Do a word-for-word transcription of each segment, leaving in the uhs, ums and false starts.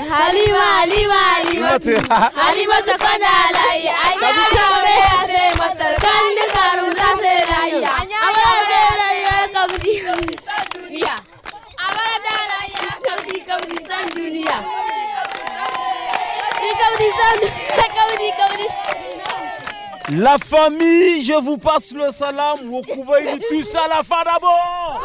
Halima, Halima, Halima, Halima ta kwana layi, anya kawe ase matar kan karu ta se layi, amara se layi kabdi duniya, amara da layi kabdi kabdi san duniya, kabdi san kabdi kabdi. La famille, je vous passe le salam. Vous pouvez tous à la fin d'abord.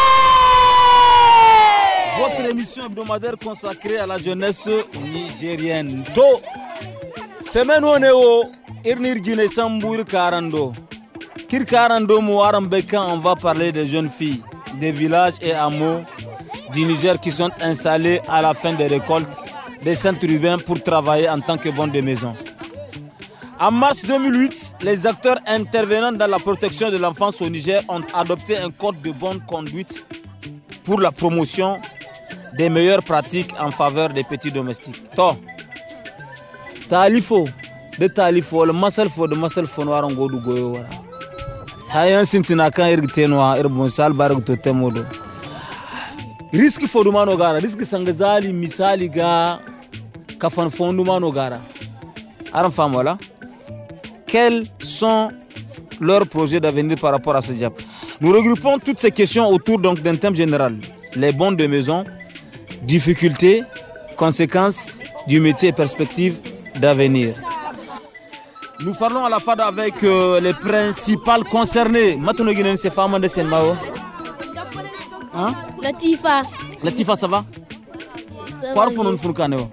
Votre émission hebdomadaire consacrée à la jeunesse nigérienne. To, semaine on est au Irnir Guinée Sambour Karando. Kir Karando Mouaram Bekan, on va parler des jeunes filles des villages et hameaux du Niger qui sont installés à la fin des récoltes des centres urbains pour travailler en tant que bonne de maison. En mars deux mille huit, les acteurs intervenant dans la protection de l'enfance au Niger ont adopté un code de bonne conduite pour la promotion des meilleures pratiques en faveur des petits domestiques. To, talifo, de talifo, le masalfo, de masalfo noir en godou goyo wara. Hayan sintina kan irgite noir, irbonsal barg to temodo. Risque fodumano gara, risque sangazali misali ga kafan fondumano gara. Aram fam wala. Quels sont leurs projets d'avenir par rapport à ce diable? Nous regroupons toutes ces questions autour donc d'un thème général. Les bons de maison, difficultés, conséquences du métier et perspectives d'avenir. Nous parlons à la fois avec euh, les principales concernées. Maintenant, nous ces femmes de Senmao. Hein? Latifa. Latifa, ça va? Quoi est-ce que nous faisons?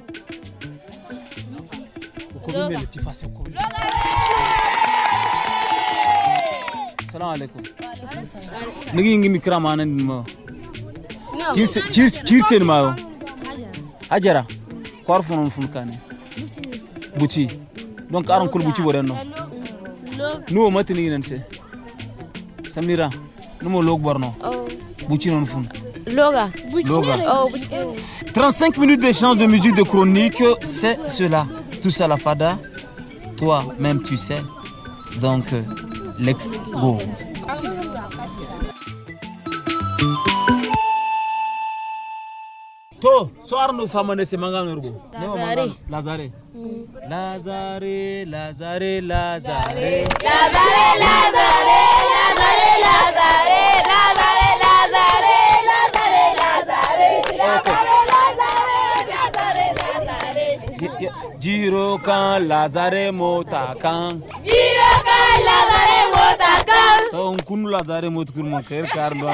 Latifa, c'est quoi? Salam alaikum. Nigi ngi mikra manan ma. Kis kis kirsen ma. Ajara. Kwar fonon fulkane. Buci. Donc aron kul buci borenno. No matini nanse. Samira. Numo log borno. Buci non fun. Loga. Loga. Oh, buci. trente-cinq minutes d'échange de musique de chronique, c'est cela. Tout ça la fada. Toi même tu sais. Donc let's go. To, soir nous famane se manga norgo. Lazare. Lazare. Lazare, Lazare, Lazare. Lazare, Lazare, Lazare, Lazare, Lazare, Lazare, Lazare, Lazare. Giro kan Lazare mota kan. Giro kan Lazare mota kan. On kun Lazare mota kun mon cœur car noir.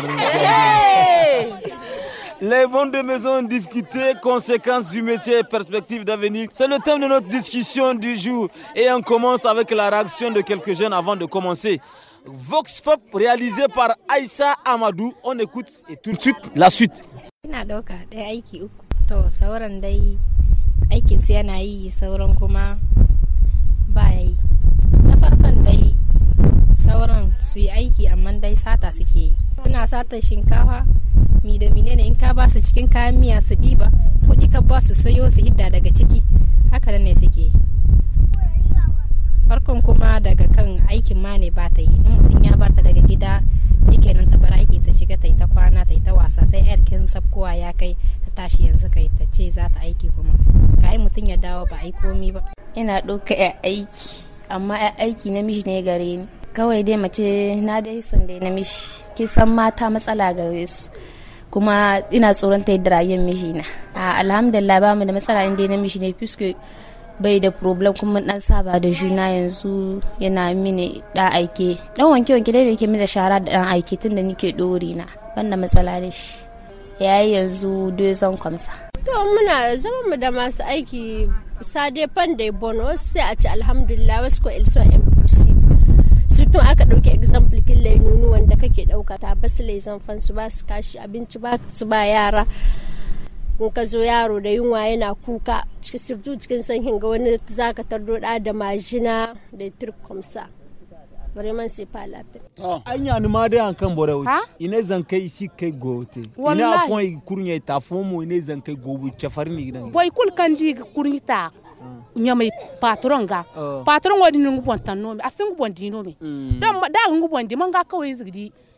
Les bons de maison, difficultés, conséquences du métier et perspectives d'avenir. C'est le thème de notre discussion du jour. Et on commence avec la réaction de quelques jeunes avant de commencer. Vox Pop réalisé par Aïssa Amadou. On écoute et tout de suite la suite. Ina doka da aiki uku. To sauran dai aikin sai yana yi sauran kuma ba yi. Na farkon dai sauran su yi aiki amma dai sata suke yi. Suna sata shinkafa mi da mine ne in ka ba su cikin kayan miya su diba kuɗi ka ba su sayo su hidda daga ciki haka ne suke yi. Farkon kuma daga kan aikin ma ne ba ta yi in mutum ya barta daga gida yake nan ta bar aiki ta shiga ta yi ta kwana ta yi ta wasa sai yarkin sabkowa ya kai ta tashi yanzu kai ta ce za ta aiki kuma ka yi mutum ya dawo ba ai komi ba. Ina ɗauka ya aiki amma ya aiki namiji ne gare ni kawai dai mace na dai son dai namiji kisan mata matsala gare su kuma ina tsoron ta yadda rayuwar mijina. Alhamdulillah ba mu da matsala inda namiji ne fiske bai da problem kuma dan saba da juna yanzu yana mini dan aike dan wanke wanke dai da yake mini da shara da dan aike tunda nake dori na banda matsala da shi yayi yanzu dozan kwamsa. To muna zama mu da masu aiki sade fan da bono sai a ci alhamdulillah wasu ko ilso impossible surtout aka dauke example kin lainunu wanda kake dauka ta basu laizan fan su ba su kashi abinci ba su ba yara in ka zo yaro da yunwa yana kuka cikin sirtu cikin sanyin ga wani zaka tardo da da majina da turkomsa bare man sai fa lafiya to anya ni ma dai hankan bore wuce ine zan kai isi kai gote ina afon kurnya ta fomo ine zan kai gobu chafar ni gidan boy kul kan di kurnyita nyamai patron ga patron wadi nungu bontan no mi asin bon di no mi dan da nungu bon di man ga kawai zigdi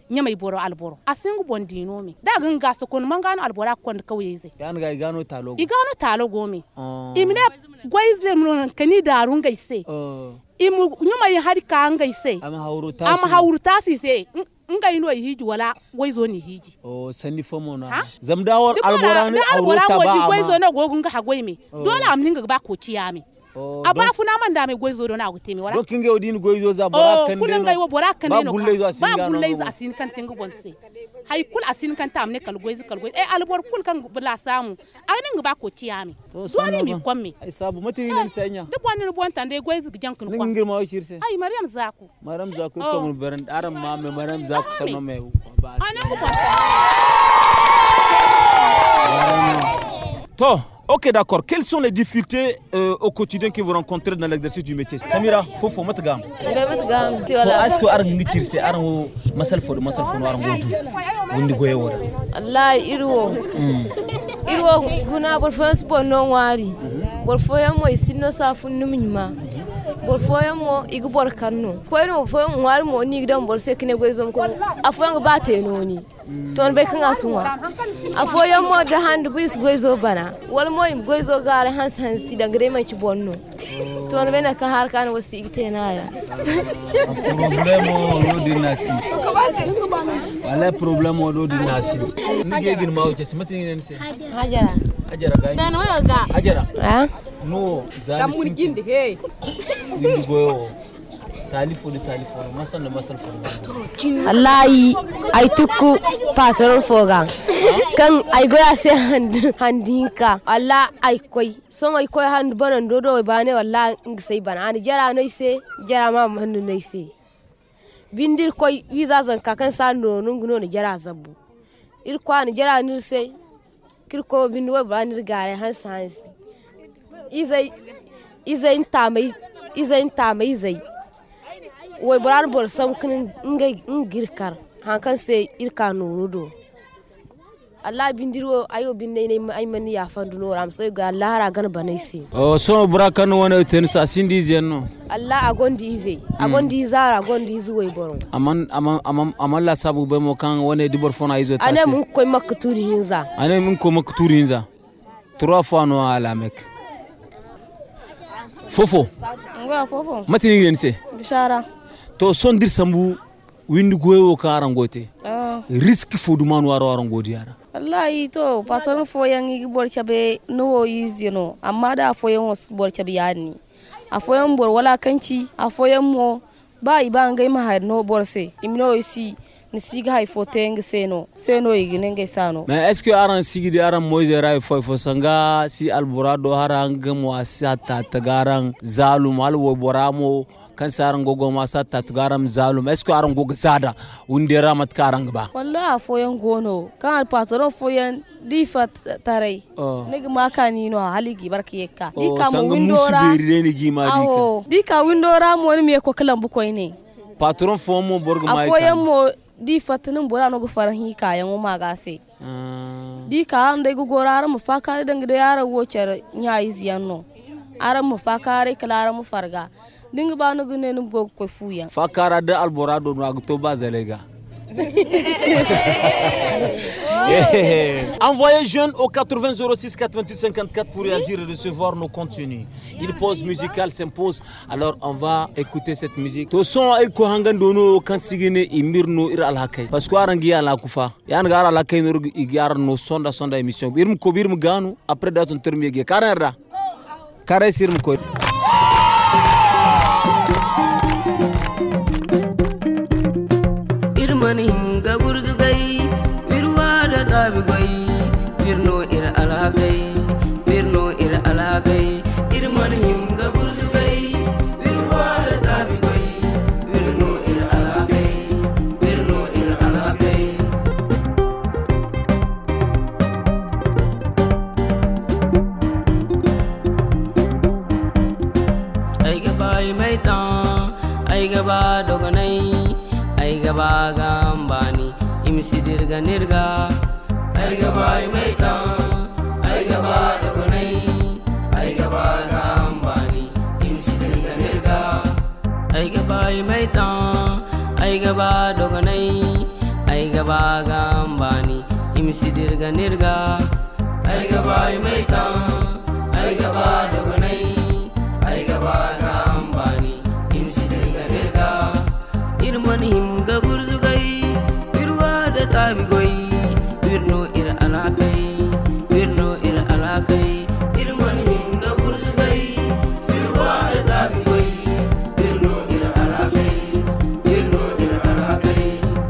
nya mai boro alboro asingu bondino me da ganga so kon mangano albora kon kauye zai yan ga igano talo igano talo gomi imne goize mun kani darun gaise imu nyuma yi har ka ngaise ama hauruta ama hauruta si se ngai no hiji wala goizo ni hiji o sanni fomo na zamdawar albora ne hauruta ba ama goizo na gogun ga hagoime dole amnin ga ba ko ciyami aba funa man da mai goizo do na gutemi wala dokin ga odin goizo za bora kan kullun ga bora kan ne no ba gulle zo ba gulle zo asin kan tinga bonse hay kul asin kan ta amne kal goizo kal goizo eh albor kul kan bula samu ainin ga ba ko ciyami dole mi komme ai sabu matini nan sanya da bonni bon tan dai goizo ga jankin kwa ngir ma shirse ai maryam zaku maryam zaku ko mun baran aran ma me maryam zaku sanno me ba to. Ok, d'accord. Quelles sont les difficultés euh, au quotidien que vous rencontrez dans l'exercice du métier? Samira, Fofo, Matagam. Est-ce que Arang Nikirse, Arang Masalfo, Masalfo, Arang Wodu, Wundi Goyawara? Allah, Irwo. Irwo, Guna, Borfos, Bono, Wari. Borfoyamo is Sino Safun Numima. Borfoyamo, Igubor Kano. Quero for one more Nigdom, Borsekine Goizom, Afang Bate Noni. Ton beking asuma. A four year more the hand with Goizo Bana. One more in Goizo Gar Hans Hans see the Gremach Bono. Ton Vena Kaharkan was sick tenaya. Problemo Rodina seat. Ale problemo Rodina seat. Nigagin Mouches, Matin and say Hajara. Hajara. Then we'll go. Hajara. No, Zamu in the hay. We go. Talifo de talifo, masal na masal fo. Wallahi ai tukku patron foga. Kan ai goya se hand handinka. Allah ai koi. So ai koi hand banan dodo bane wallahi ngisai bana. Ani jara no ise, jara ma hannu no ise. Bindir koi wiza zan kakan sando nunguno ni jara zabu. Ir kwa ni jara ni se. Kirko binwo bani gare han sans. Izai izai ntamai izai ntamai izai. Way borar bor sam kin ngay ngirkar hankan se irka nurudo Allah bindiro ayo binne ne ay mani ya fandu no ram so ga Allah ra gan banaisi oh so burakan wona ten sa sindi zenno Allah agondi ize agondi zara agondi izu way boron aman aman aman amalla sabu be mo kan wona di bor fona izo tasi ane mun koy makturi hinza ane mun ko makturi hinza trois fois no ala mek fofo ngwa fofo matini yense bishara to son dir sambu windu goyo ka arangote ah risk fodu man waro arangodi yara wallahi to patron fo yangi bor chabe no easy no amma da fo yan was bor chabe yani a fo yan bor wala kanci a fo yan mo ba iba ngai ma har no bor se imno isi ni siga hay fo teng seno seno igine ngai sano mais est-ce que aran sigi de aran moise ray fo fo sanga si alborado haranga mo asata tagaran zalum alwo boramo kan saran gogo ma sata tugaram zalum est-ce que aran gogo sada undera mat karang ba wallahi foyan gono kan patron foyan difat tarai nig ma kani no haligi barkiyeka dika mo windora awo dika windora mo ni me ko kalam bu koy ne patron fo mo borgo mai foyan mo difat nin bora no go farahi kayan mo magase dika ande go gorara mo fakare dangde yara wo cer nyaay ziyanno aram mo fakare kala mo farga dinga ba no gune no go ko fuya fakara de alborado no agto bazelega Envoyez jeune au quatre-vingts zéro six quatre-vingt-huit cinquante-quatre pour réagir et recevoir nos contenus. Une pause musicale s'impose, alors on va écouter cette musique. To son ay ko hangandono kan sigine imirno ir alhakay parce que arangi ala kufa yan gar alhakay no igar no sonda sonda émission birm ko birm ganu après daton termier ge karera kare sirm ko irmani ga gurzugai wirwa da tabigai wirno ir alhakay wirno ir alhakay irmani ga gurzugai wirwa da tabigai wirno ir alhakay wirno ir alhakay ay ga bay maitan ay ga ba doganai ay gaba gambani imisidir ga nirga ay gaba maita ay gaba dogonai ay gaba gambani imisidir ga nirga ay gaba maita ay gaba dogonai gaba gambani imsidirga nirga ai gaba maita ai gaba dogonai ai gaba gambani imsidirga nirga irmani himga gurzugai irwa da tabigoi irno ir alakai irno ir alakai irmani himga gurzugai irwa da tabigoi irno ir alakai irno ir alakai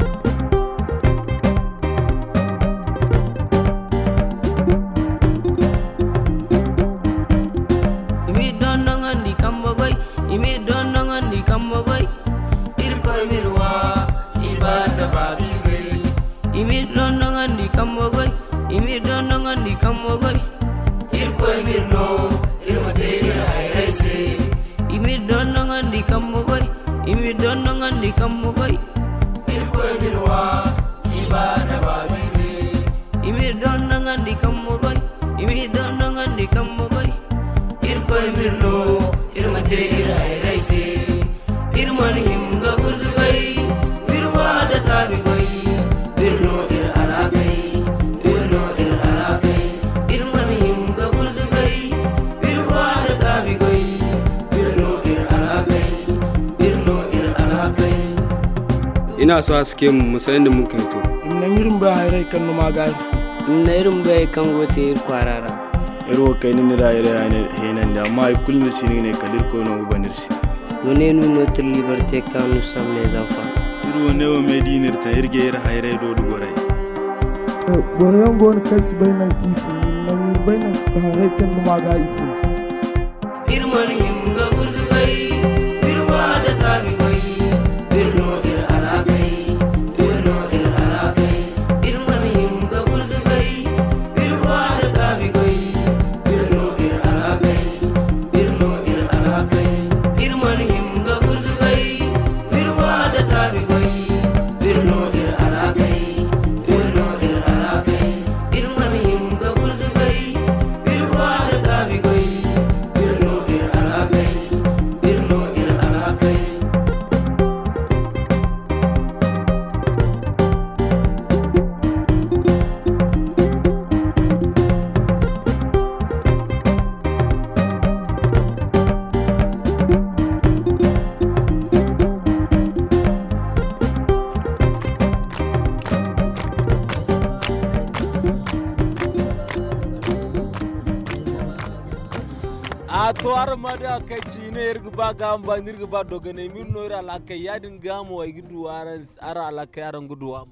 imi donnongandi kambogoy imi donnongandi kambogoy irkoy mirwa ibada babise imi donnongandi kambogoy imi donnongandi kambogoy irkoy mirno irmate irairese imi donnongandi kambogoy imi donnongandi kambogoy irkoy mirwa ibada babise imi donnongandi kambogoy imi donnongandi kambogoy irkoy mirno irmate irairese irmani himga gurzugai irwa da tabigoy irno ir alakai irno ir alakai irmani himga gurzugai irwa da tabigoy irno ir alakai irno ir alakai ina so aske mu musayin da mun kai to inna ngirin ba hayrai kan no maga inna irin bai kan gote ir kwarara ero kai ni da ire ne henan da mai kullun sini ne kadir ko no banirsi donnez nous notre liberté quand nous sommes les enfants iro ne o medinir ta irge ir hayrai do do gorai borayan gon kas bainan kifu na mir bainan hayrai kan no maga ifu irmani himga gurzugai irwa da tabigoy irno ir alakai irno ir alakai irmani himga gurzugai irwa da tabigoy irno ir alakai irno ir alakai irmani himga gurzugai irwa da tabigoy irno ir alakai irno ir alakai irmani himga gurzugai irwa da tabigoy irno ir alakai irno ir alakai to armada kaci ne irgba gamba nirgba dogane mirno ira alaka yadin gamo ay gidu aran ara alaka yaran guduwa.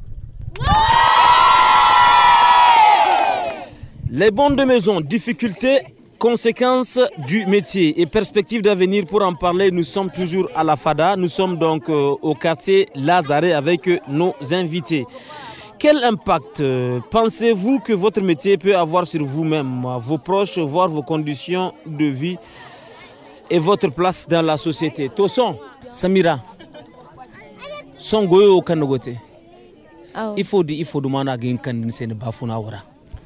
Les bonnes de maison, difficultés, conséquences du métier et perspectives d'avenir. Pour en parler, nous sommes toujours à la Fada. Nous sommes donc euh, au quartier Lazare avec euh, nos invités. Quel impact euh, pensez-vous que votre métier peut avoir sur vous-même, vos proches, voire vos conditions de vie et votre place dans la société? Toson, Samira, son goyo kanogote. Il faut dire, il faut demander à quelqu'un de ne pas faire.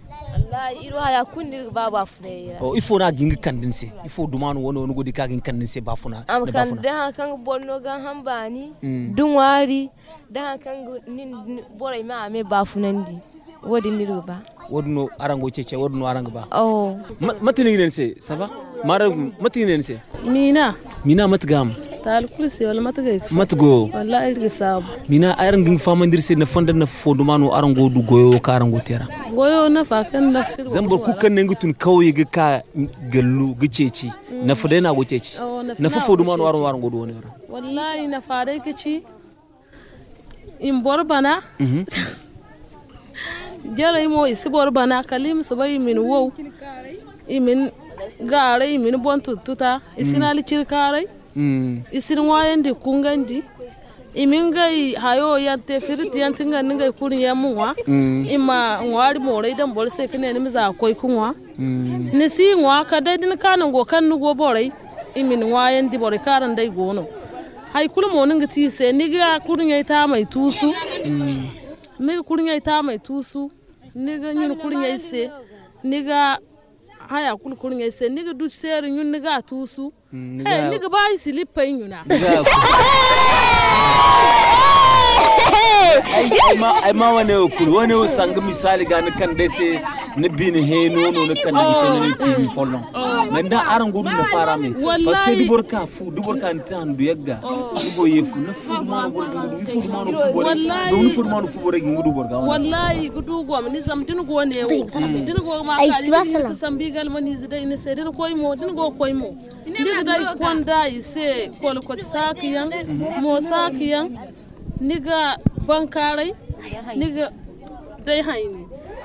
Oh, il faut na gingi kandinse il faut demander wono wono godi kagin kandinse bafuna am kan da kan bonno gan hambani dunwari da kan nin boray ma ame bafunandi wodi niru ba wodno arango cece wodno aranga ba oh matini nense ça va mara matini nense mina mina matgam tal kulsi wala matgay matgo wallahi irgi sab mina arangin famandirse na fanda na fodumano arango du goyo ka arango tera goyo na fa kan na fikir zambar ku kan ne ngutun kawai ga ka gallu giceci na fada na goceci na fa fodumano arango arango do ne wallahi na fare kici in borbana jara imo isi borbana kalim subay min wow imin gare imin bontu tuta isinali cirkare isin wayande kungandi imingai hayo yante firiti yantinga ninga kuni yamuwa ima ngwari more dan bolse kene ni miza koy kunwa nisi ngwa kada din kana go kan nugo borai imin wayandi bore karan dai gono hay kul mo ninga ti se niga kunya ita mai tusu niga kunya ita mai tusu niga nyun kunya ise niga haya kul kunya ise niga du ser nyun niga tusu eh niga bai silipa nyuna ai ma ai ma wane okul wane o sang misali ga ne kan dese ne bin he no no ne kan ne T V folon mais da aran godu na fara me parce que du borka fu du borka tan du yagga du bo yefu na fu ma no du fu ma no fu wallahi du fu ma no fu rek ngudu borka wallahi gudu go ni zam din go ne din go ma ka sambi gal mani zidai ne sai din koy mo din go koy mo din dai konda ise kol ko sakiyan mo sakiyan niga bankarai niga dai haini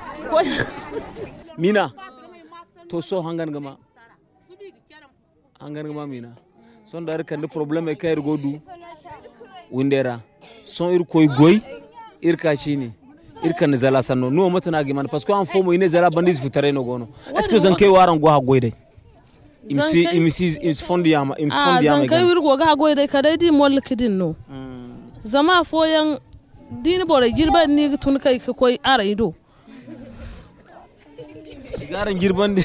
mina to so hangan gama hangan gama mina son da kan da problem e kayar godu windera son ir koy goy ir kashini ir kan zala sanno no mata na giman parce que en fomo ine zala bandis futare no gono est ce que zanke waran go ha goy dai imsi imsi imsi fondi yama im fondi yama zanke wir go ga goy dai kadai di mol kidin no zama foyan dini bore girba ni tun kai ka koy ara ido garan girbande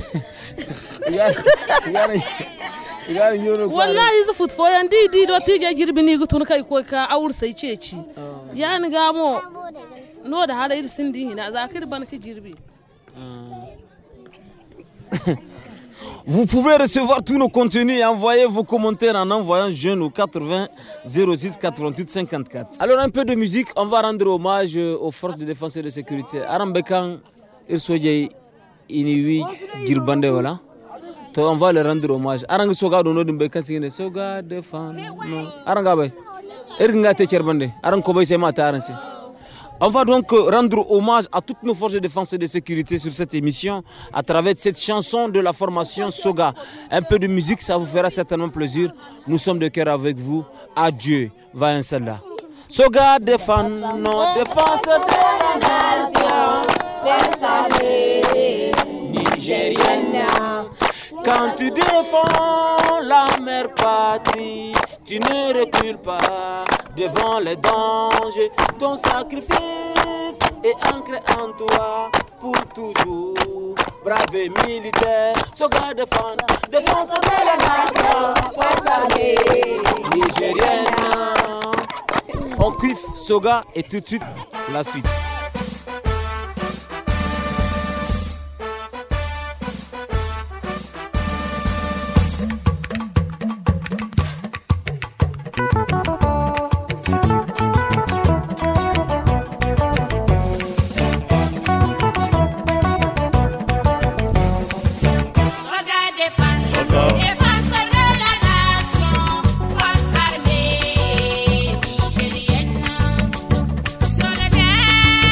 garan garan yoro wallahi zu fut foyan di di do tije girbi ni tun kai koy ka awur sai ceci yani ga mo no da hada ir sindi hina zakir ban ka girbi. Vous pouvez recevoir tous nos contenus et envoyer vos commentaires en envoyant jeune au quatre-vingts zéro six quatre-vingt-huit cinquante-quatre. Alors un peu de musique, on va rendre hommage aux forces de défense et de sécurité. Arambekan Irsoye Iniwi Girbande voilà. Donc on va leur rendre hommage. Arang soga do no dimbe kasine soga defan no. Aranga bay. Erga te cherbande. Arang ko bay se mata aransi. On va donc rendre hommage à toutes nos forces de défense et de sécurité sur cette émission à travers cette chanson de la formation Soga. Un peu de musique, ça vous fera certainement plaisir. Nous sommes de cœur avec vous. Adieu. Va Inch'Allah. Soga défend nos défenses de la nation. C'est salé, nigérienne. Quand tu défends la mère patrie, tu ne recules pas devant les dangers. Ton sacrifice est ancré en toi pour toujours. Brave militaire, Soga défend, défense de la nation. Force armée nigérienne. On kiffe Soga et tout de suite la suite. Soledad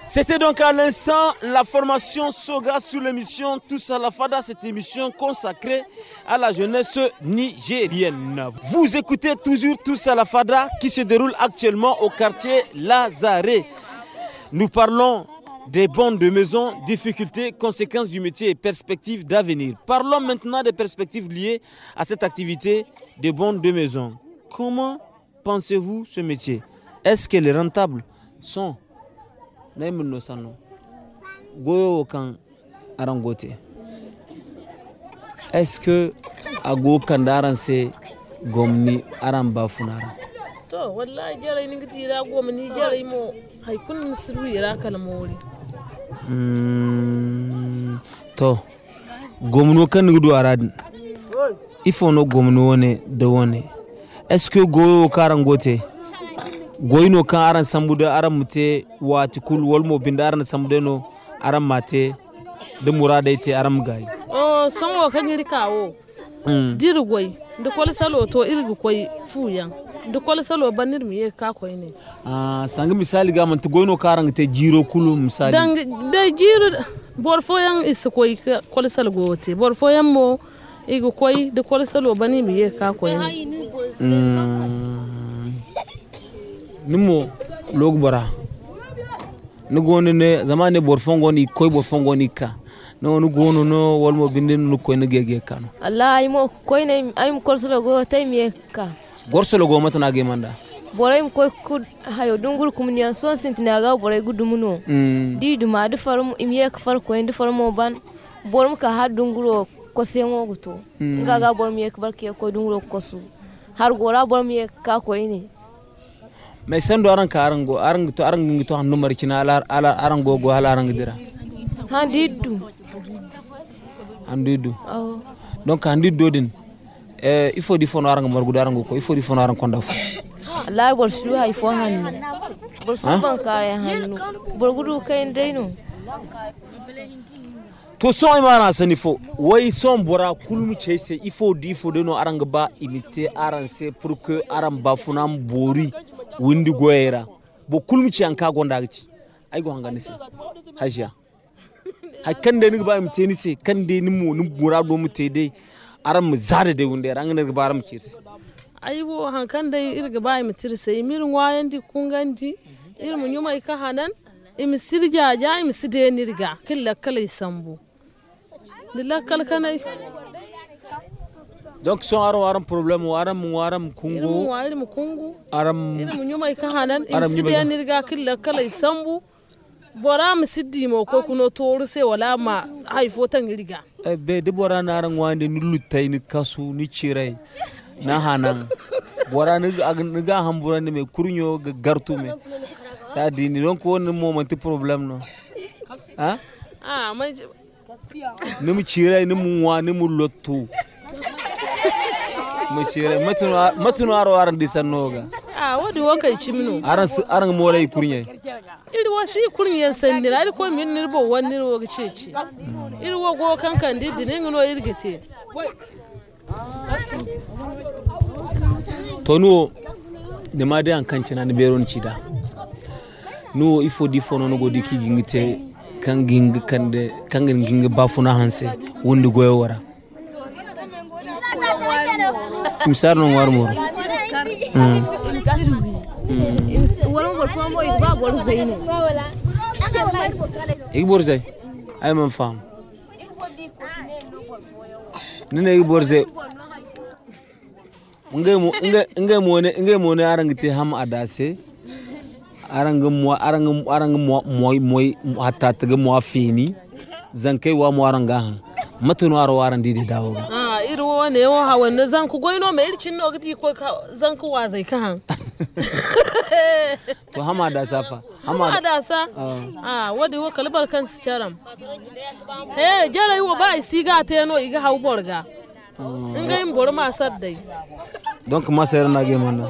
C'était donc à l'instant la formation Soga sur l'émission Tous à la Fada, cette émission consacrée à la jeunesse nigérienne. Vous écoutez toujours Tous à la Fada qui se déroule actuellement au quartier Lazare. Nous parlons des bons de maison, difficultés, conséquences du métier et perspectives d'avenir. Parlons maintenant des perspectives liées à cette activité des bons de maison. Comment pensez-vous ce métier? Est-ce que les rentables sont Naimno Sano Goyo kan arangote. Est-ce que ago kandaran se gomni aramba funara? To wallahi jaray ni ngiti ra gomni jaray mo hay kun siru yara kala mori. Mm to gomno kan ngudu arad. Ifo no gomno wone de wone. Est-ce que goyo karangote? Goyno kan aran sambude aran mute wati kul wolmo binda aran sambude no aran mate de murada ite aran gai. Oh songo kan yiri kawo. Mm. Diru goy de kol salo to irgu koy fuyan. De kol salo banir mi ye ka koy ne. Ah sang misali ga man to goyno karan te jiro kulu misali. Dang de jiro bor foyan is koy kol salo gote. Bor foyan mo igu koy de kol salo banir mi ye ka koy ne. Mm. Nimo log bara nugono ne zamane borfongo ni koy borfongo ni ka no nugono no walmo bindin nu koy ne gege kanu Allah ay mo koy ne ay mo korsolo go tay mi ka gorsolo go mata na ge manda boray mo koy kud hayo dungur kumniyan so sintina ga boray gudumuno mm. di duma de farum imiye ka far koy de farmo ban borum ka ha dunguro ko sengo guto mm. ngaga borum ye ka barke ko dunguro kosu har gora borum ye ka koy ne. Mais sendo aran ka arango arango to arango to hanno marcina ala ala arango go ala arango dira handidu handidu oh donc handidu din eh il faut di fono arango margo arango ko il faut di fono arango konda fu la bor su hay fo hanno bor su ban ka hanno bor gudu kay ndeyno to so imana sani fo way son bora kulmu chese il faut di fo de no arango ba imiter aranse pour que aran ba funam bori windi goyera bo kulmu ci anka gonda ci ay go hangani se hajiya hay kande ni ba mi teni se kande ni mo ni murado mu tede aram mu zade de wunde rangane ga baram cirsi ay bo hankan dai irga ba mi tirse mirin wayandi kungandi irmu nyuma ka hanan imi sirja ja imi side nirga killa kala sambu dilla kala kanai. Donc son aro aram problème waram waram kungu waram kungu aram irum nyuma ikahanan inside nirga killa kala sambu boram siddi mo ko kuno toru se wala ma hay fotan riga e be de borana aran wande ni lutay ni kasu ni ciray na hanan borana ni ga hambura ni me kurnyo ga gartu me ta dini donc won moment problème no ha ah ma ni mu ciray ni mu wa ni mu lottu Monsieur, maintenant, maintenant, aran disanoga. Ah, what do you want? Chimino. Aran, aran more ikurnye. It was ikurnye sending. I call me nirbo one nirbo chichi. It will go can candid, the name no irrigate. Tonu, the mother and Kanchan and Baron Chida. No, if for different no go the king te, kanging kande, kanging ging bafuna hanse, wundu goewara. Imsar no warmo. Mm. Wala bor famo igba bor zaine. Igbor zay. Ay man fam. Nene igbor zay. Nge mo nge nge mo ne nge mo ne arangite ham adase. Arang mo arang arang mo moy moy hatta tege mo fini. Zanke wa mo aranga. Matuno aro waran didi dawo. Ah irwo ne wo hawan ne zanku goyno me irkin no gati ko zanku wa zai kan. To hamada safa. Hamada sa. Ah wadi wo kalbar kan su charam. He jarai wo ba siga te no iga haw borga. Ngai mbor ma saddai. Donc ma sœur na ge manda.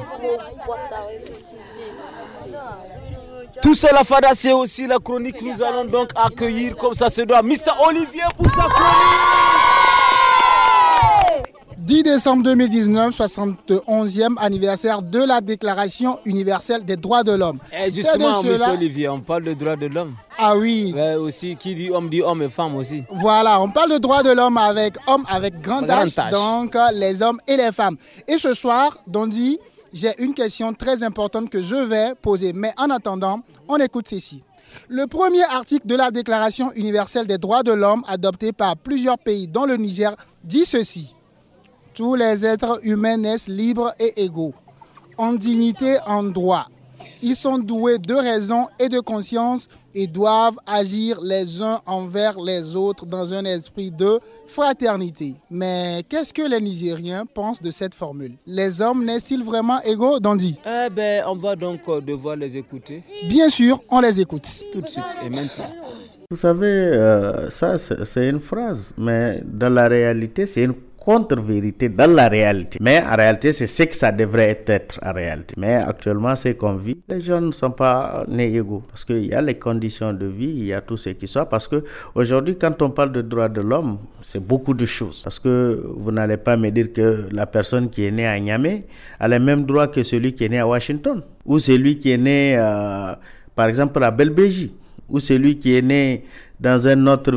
Tout ça, la Fada, c'est aussi la chronique. Nous allons donc accueillir, comme ça se doit, mister Olivier pour sa chronique. dix décembre deux mille dix-neuf, soixante-onzième anniversaire de la Déclaration universelle des droits de l'homme. Et justement, de cela... M. Olivier, on parle de droits de l'homme. Ah oui. Ouais, aussi, qui dit homme dit homme et femme aussi. Voilà, on parle de droits de l'homme avec homme avec grand H, donc les hommes et les femmes. Et ce soir, Dondi, j'ai une question très importante que je vais poser. Mais en attendant, on écoute ceci. Le premier article de la Déclaration universelle des droits de l'homme, adopté par plusieurs pays, dont le Niger, dit ceci. Tous les êtres humains naissent libres et égaux, en dignité, en droit. Ils sont doués de raison et de conscience et doivent agir les uns envers les autres dans un esprit de fraternité. Mais qu'est-ce que les Nigériens pensent de cette formule? Les hommes naissent-ils vraiment égaux, Dondi? Eh ben, on va donc devoir les écouter. Bien sûr, on les écoute. Tout de suite et maintenant. Vous savez, euh, ça c'est une phrase, mais dans la réalité, c'est une contre-vérité dans la réalité. Mais en réalité, c'est ce que ça devrait être en réalité. Mais actuellement, c'est qu'on vit. Les jeunes ne sont pas nés égaux parce qu'il y a les conditions de vie, il y a tout ce qui soit. Parce qu'aujourd'hui, quand on parle de droits de l'homme, c'est beaucoup de choses. Parce que vous n'allez pas me dire que la personne qui est née à Niamey a les mêmes droits que celui qui est né à Washington. Ou celui qui est né, euh, par exemple, à Belbégie. Ou celui qui est né dans un autre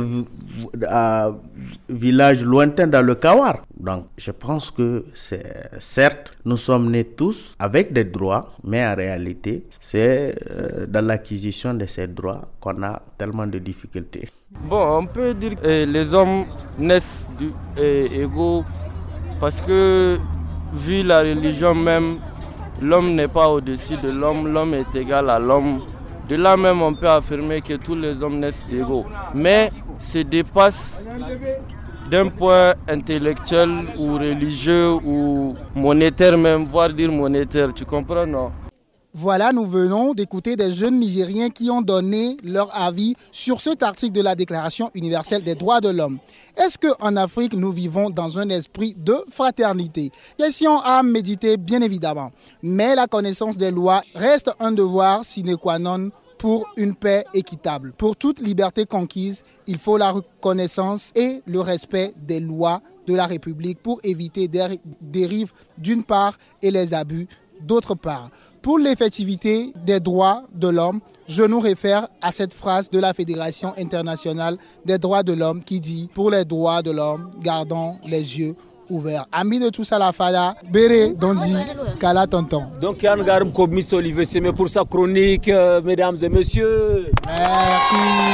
euh, village lointain dans le Kawar. Donc, je pense que c'est certes, nous sommes nés tous avec des droits, mais en réalité, c'est euh, dans l'acquisition de ces droits qu'on a tellement de difficultés. Bon, on peut dire que euh, les hommes naissent du, euh, égaux parce que, vu la religion même, l'homme n'est pas au-dessus de l'homme, l'homme est égal à l'homme. De là même, on peut affirmer que tous les hommes naissent égaux. Mais se dépasse d'un point intellectuel ou religieux ou monétaire même, voire dire monétaire. Tu comprends, non? Voilà, nous venons d'écouter des jeunes Nigériens qui ont donné leur avis sur cet article de la Déclaration universelle des droits de l'homme. Est-ce qu'en Afrique, nous vivons dans un esprit de fraternité? Question à méditer, bien évidemment. Mais la connaissance des lois reste un devoir sine qua non pour une paix équitable. Pour toute liberté conquise, il faut la reconnaissance et le respect des lois de la République pour éviter des dérives d'une part et les abus d'autre part. Pour l'effectivité des droits de l'homme, je nous réfère à cette phrase de la Fédération internationale des droits de l'homme qui dit « Pour les droits de l'homme, gardons les yeux ouverts ». Amis de tous à la Fada, Béré, Dondi, Kala Tonton. Donc, Yann Garum Komis Olivier Sémé pour sa chronique, euh, mesdames et messieurs. Merci.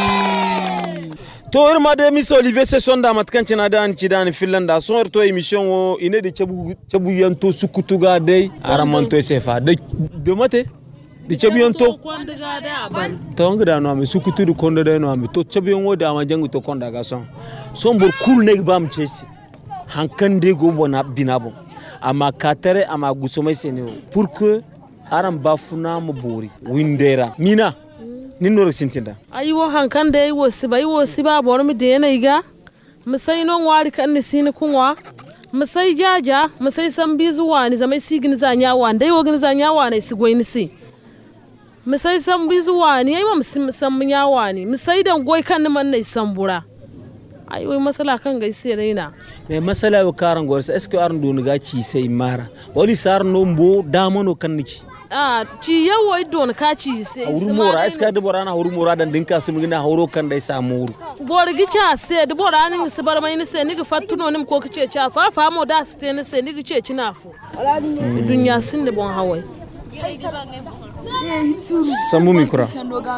To irma de Miss Olivier se sonda matkan cina da anci da ni Finlanda son to émission o ine de chabu chabu yanto sukutuga dai aramanto sefa de de mate de chabu yanto to ngada no ami sukutu du konda dai no ami to chabu yango da ma jangu to konda ga son son bor cool ne bam chesi hankan de go bona binabo ama katere ama gusomai sene pour que aram bafuna mo bori windera mina ninno sintinda ayi wo hankan da wo siba yi wo siba bor mi de na iga musai non wari kan ni sin kunwa musai jaja musai san bizu wani zamai sigin za nya wan dai wo gin za nya wani sigoi ni si musai san bizu wani ayi mo san nya wani musai dan goi kan ni man nei sambura ayi wo masala kan gai sai raina me masala wo karan gorsa est ce que arndo ni ga ci sai mara wali sar no mbo damono kan ni ah ci yawo don ka ci sai urumora eska de borana urumora dan dinka su migina horo kan dai samuru bor gicha sai de borana su bar mai ni sai ni ga fattuno nim ko kace cha fa fa mo da su te ni sai ni ga ce cinafu dunya sin de bon hawai samu mikura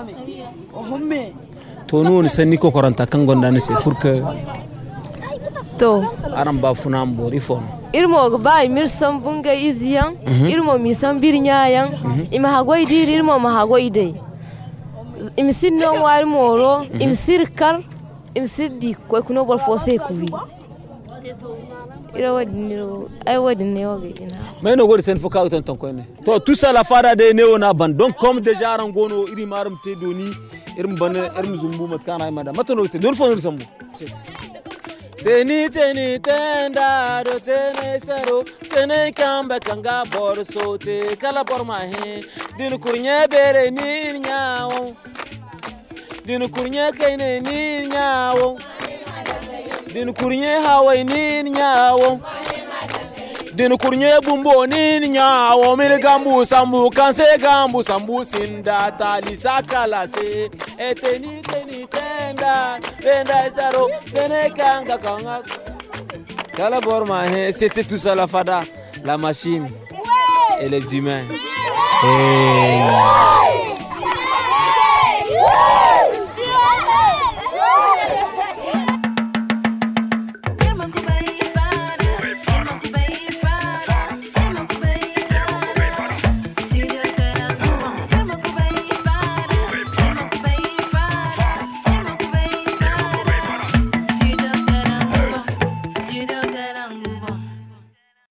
to no ni sanni ko koranta kan gonda ni sai pour que to aram ba funam bori fon irmo ga bai mir san bunga iziyan irmo mi san birnyayan ima hagoi dir irmo ma hagoi dai im sinno war moro im sirkar im siddi ko kuno bol fose kuwi ira wadniro ay wadniro ga ina mais no gori sen foka ton ton ko ne to tout ça la fara de neo na ban donc comme déjà rangono iri marum te doni irim ban irim zumbu mat kana mada matono te dor fon sambu Teni teni tenda do teni sero teni kamba kanga borso te kala borma he din kurnye bere ni nyawo din kurnye kaine ni nyawo din kurnye hawai ni nyawo Dinu kurnye bumbo ninya o mil gambu sambu kanse gambu sambu sinda tali sakala se eteni teni tenda tenda saro tene kanga kanga. Kala borma, c'était tout ça la fada, la machine et les humains. Hey.